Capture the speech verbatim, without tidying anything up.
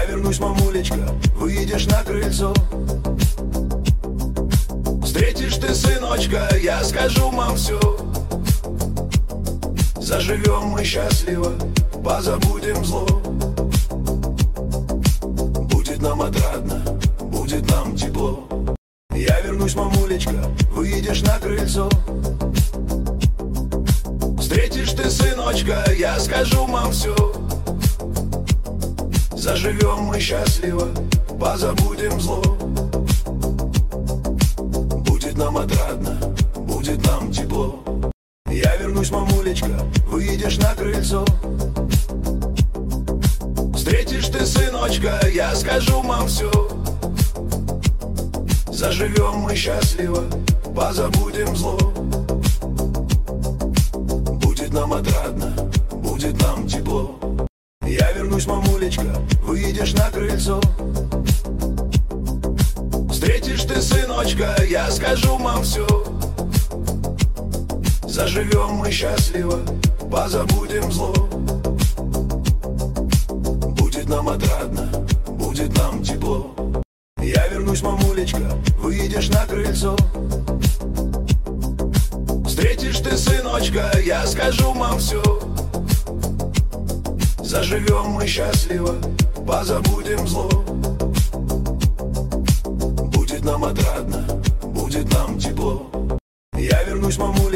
вернусь, мамулечка, выйдешь на крыльцо. Встретишь ты сыночка, я скажу мам все. Заживем мы счастливо, позабудем зло. Будет нам отрадно, будет нам тепло. Я вернусь, мамулечка, выйдешь на крыльцо. Встретишь ты сыночка, я скажу мам все. Заживем мы счастливо, позабудем зло. Будет нам отрадно, будет нам тепло. Я вернусь, мамулечка, выйдешь на крыльцо. Встретишь ты сыночка, я скажу мам все. Заживем мы счастливо, позабудем зло. Будет нам отрадно, будет нам тепло. Я вернусь, мамулечка, выйдешь на крыльцо. Встретишь ты сыночка, я скажу мам все. Заживем мы счастливо, позабудем зло. Будет нам отрадно, будет нам тепло. Я вернусь, мамулечка, выйдешь на крыльцо. Встретишь ты сыночка, я скажу мам все. Заживем мы счастливо, позабудем зло. Будет нам отрадно, будет нам тепло. Я вернусь, мамулечка.